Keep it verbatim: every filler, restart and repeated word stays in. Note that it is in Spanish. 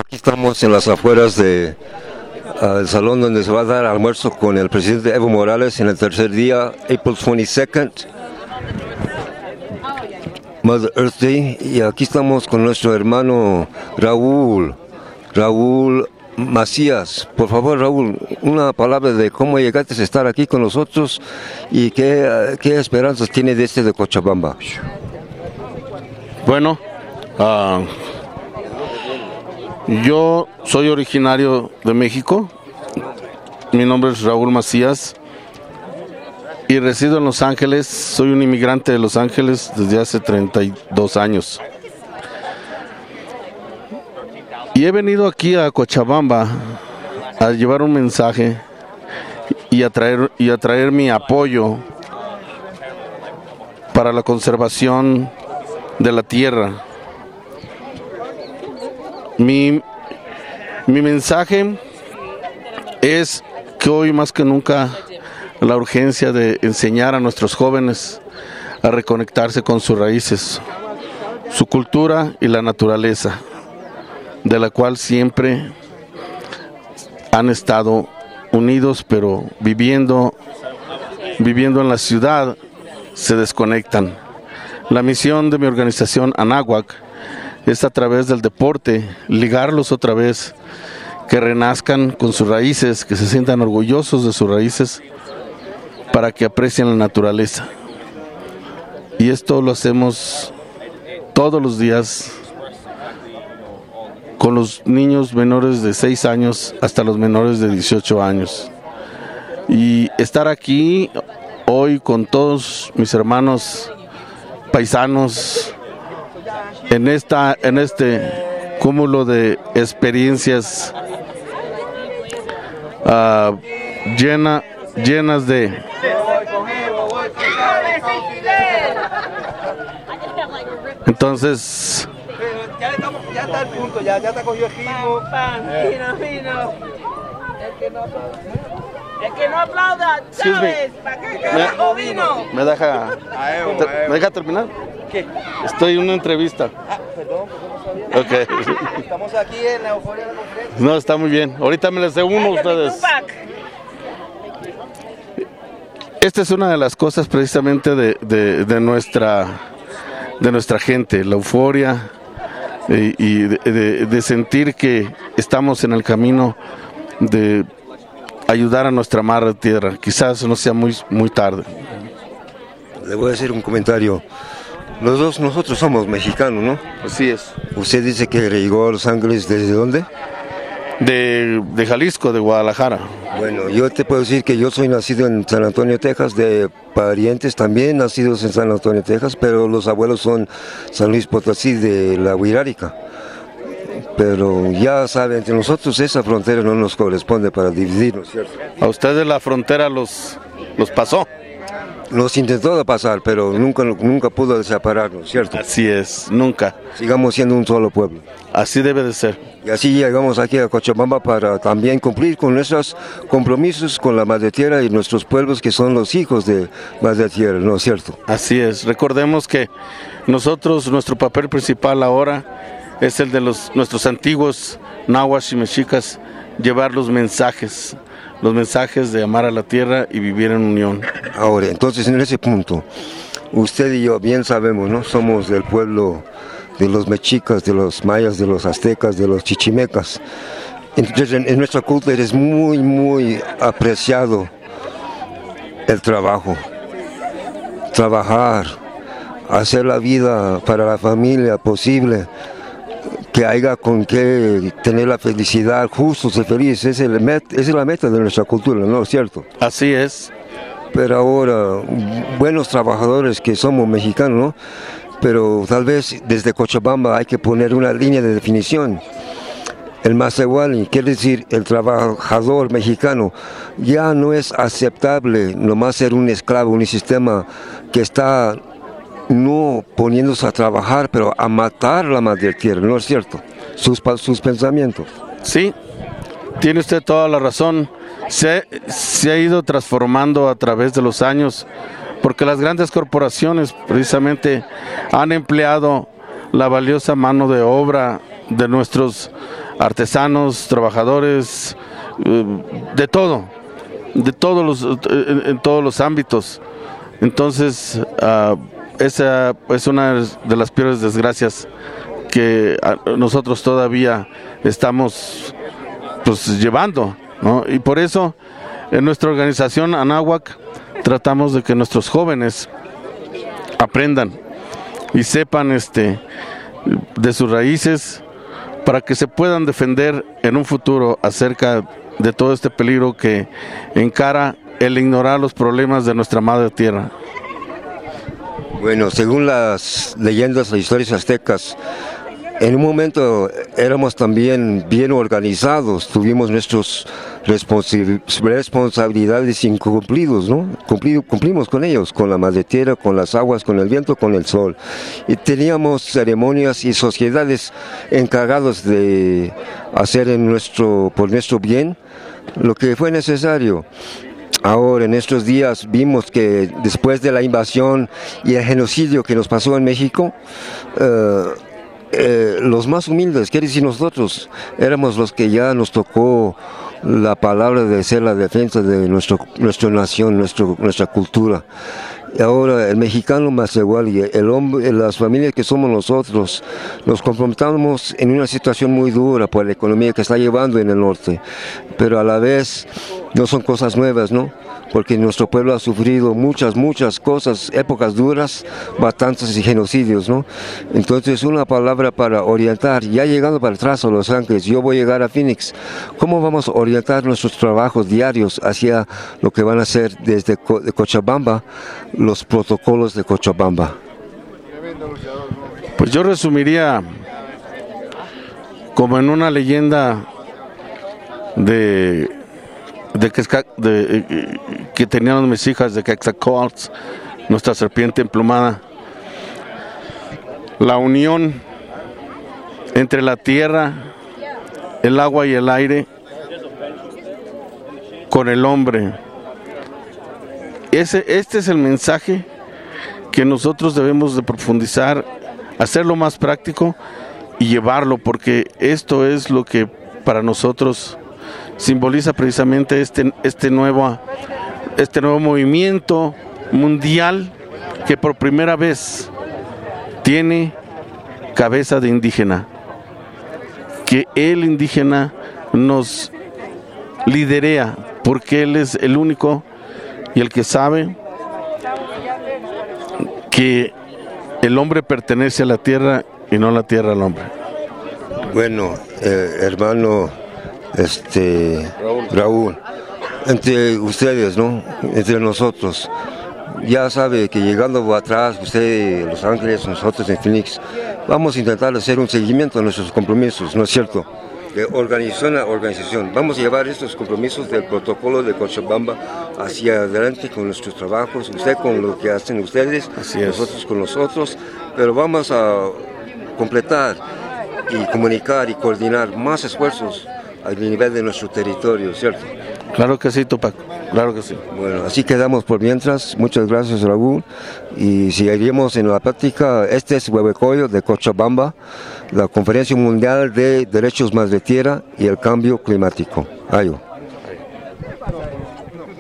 Aquí estamos en las afueras del uh, salón donde se va a dar almuerzo con el presidente Evo Morales en el tercer día, April twenty-second, Mother Earth Day. Y aquí estamos con nuestro hermano Raúl, Raúl Macías. Por favor, Raúl, una palabra de cómo llegaste a estar aquí con nosotros y qué, qué esperanzas tiene de este de Cochabamba. Bueno, uh, yo soy originario de México. Mi nombre es Raúl Macías y resido en Los Ángeles. Soy un inmigrante de Los Ángeles desde hace treinta y dos años. Y he venido aquí a Cochabamba a llevar un mensaje y a traer, y a traer mi apoyo para la conservación de la tierra. Mi, mi mensaje es que hoy más que nunca la urgencia de enseñar a nuestros jóvenes a reconectarse con sus raíces, su cultura y la naturaleza, de la cual siempre han estado unidos, pero viviendo, viviendo en la ciudad se desconectan. La misión de mi organización Anáhuac es a través del deporte ligarlos otra vez, que renazcan con sus raíces, que se sientan orgullosos de sus raíces para que aprecien la naturaleza. Y esto lo hacemos todos los días con los niños menores de seis años hasta los menores de dieciocho años. Y estar aquí hoy con todos mis hermanos paisanos en esta en este cúmulo de experiencias uh, llena, llenas de entonces ya estamos, ya está el punto, ya, ya te cogió el ritmo. Fino, fino. El que no aplauda. El que no aplauda, ¿sabes? ¿Para qué carajo vino? ¿Me deja, ¿Me deja terminar? ¿Qué? Estoy en una entrevista. Ah, perdón, porque no sabía. Ok. Estamos aquí en la euforia de la conferencia. No, está muy bien. Ahorita me les dé uno a ustedes. Esta es una de las cosas precisamente de, de, de nuestra de nuestra gente, la euforia y, y de, de, de sentir que estamos en el camino de ayudar a nuestra madre tierra. Quizás no sea muy, muy tarde. Le voy a hacer un comentario. Los dos, nosotros somos mexicanos, ¿no? Así es. Usted dice que llegó a Los Ángeles, ¿desde dónde? De, de Jalisco, de Guadalajara. Bueno, yo te puedo decir que yo soy nacido en San Antonio, Texas, de parientes también nacidos en San Antonio, Texas, pero los abuelos son San Luis Potosí, de la Huirárica. Pero ya saben, entre nosotros esa frontera no nos corresponde para dividirnos, ¿cierto? A ustedes la frontera los, los pasó. Nos intentó pasar, pero nunca, nunca pudo separarnos, ¿cierto? Así es, nunca. Sigamos siendo un solo pueblo. Así debe de ser. Y así llegamos aquí a Cochabamba para también cumplir con nuestros compromisos con la Madre Tierra y nuestros pueblos que son los hijos de Madre Tierra, ¿no es cierto? Así es. Recordemos que nosotros, nuestro papel principal ahora es el de los nuestros antiguos náhuatl y mexicas, llevar los mensajes, los mensajes de amar a la tierra y vivir en unión. Ahora, entonces en ese punto, usted y yo bien sabemos, ¿no? Somos del pueblo de los mexicas, de los mayas, de los aztecas, de los chichimecas. Entonces en, en nuestra cultura es muy, muy apreciado el trabajo. Trabajar, hacer la vida para la familia posible, que haya con qué tener la felicidad, justos y felices, es, el met, es la meta de nuestra cultura, ¿no es cierto? Así es. Pero ahora, buenos trabajadores que somos mexicanos, ¿no? Pero tal vez desde Cochabamba hay que poner una línea de definición. El Masehuali, quiere decir el trabajador mexicano, ya no es aceptable nomás ser un esclavo, un sistema que está no poniéndose a trabajar, pero a matar la madre tierra, ¿no es cierto? Sus, sus pensamientos. Sí, tiene usted toda la razón. Se, se ha ido transformando a través de los años, porque las grandes corporaciones precisamente han empleado la valiosa mano de obra de nuestros artesanos, trabajadores, de todo, de todos los, en, en todos los ámbitos. Entonces, uh, esa es una de las peores desgracias que nosotros todavía estamos pues llevando, ¿no? Y por eso en nuestra organización Anáhuac tratamos de que nuestros jóvenes aprendan y sepan este de sus raíces para que se puedan defender en un futuro acerca de todo este peligro que encara el ignorar los problemas de nuestra madre tierra. Bueno, según las leyendas e historias aztecas, en un momento éramos también bien organizados, tuvimos nuestras responsi- responsabilidades incumplidos, ¿no? Cumplido, cumplimos con ellos, con la madre tierra, con las aguas, con el viento, con el sol. Y teníamos ceremonias y sociedades encargadas de hacer en nuestro, por nuestro bien lo que fue necesario. Ahora, en estos días vimos que después de la invasión y el genocidio que nos pasó en México, eh, eh, los más humildes, quiere decir nosotros, éramos los que ya nos tocó la palabra de ser la defensa de nuestro, nuestra nación, nuestro, nuestra cultura. Y ahora el mexicano más igual y el hombre, las familias que somos nosotros, nos comprometamos en una situación muy dura por la economía que está llevando en el norte, pero a la vez no son cosas nuevas, ¿no? Porque nuestro pueblo ha sufrido muchas, muchas cosas, épocas duras, bastantes genocidios, ¿no? Entonces, una palabra para orientar, ya llegando para atrás a Los Ángeles, yo voy a llegar a Phoenix, ¿cómo vamos a orientar nuestros trabajos diarios hacia lo que van a ser desde Co- de Cochabamba, los protocolos de Cochabamba? Pues yo resumiría como en una leyenda de... De que, de, que tenían mis hijas de Quetzalcóatl, nuestra serpiente emplumada, la unión entre la tierra, el agua y el aire con el hombre. Ese, este es el mensaje que nosotros debemos de profundizar, hacerlo más práctico y llevarlo, porque esto es lo que para nosotros simboliza precisamente este, este, nuevo, este nuevo movimiento mundial que por primera vez tiene cabeza de indígena, que el indígena nos liderea, porque él es el único y el que sabe que el hombre pertenece a la tierra y no la tierra al hombre. Bueno, eh, hermano Este, Raúl. Raúl, entre ustedes, ¿no? Entre nosotros, ya sabe que llegando atrás, usted en Los Ángeles, nosotros en Phoenix, vamos a intentar hacer un seguimiento de nuestros compromisos, ¿no es cierto? De organización a organización. Vamos a llevar estos compromisos del protocolo de Cochabamba hacia adelante con nuestros trabajos, usted con lo que hacen ustedes, nosotros con nosotros, pero vamos a completar y comunicar y coordinar más esfuerzos al nivel de nuestro territorio, ¿cierto? Claro que sí, Tupac, claro que sí. Bueno, así quedamos por mientras. Muchas gracias, Raúl. Y seguiremos en la práctica. Este es Huehuecoyo de Cochabamba, la Conferencia Mundial de Derechos Más de Tierra y el Cambio Climático. Ayo.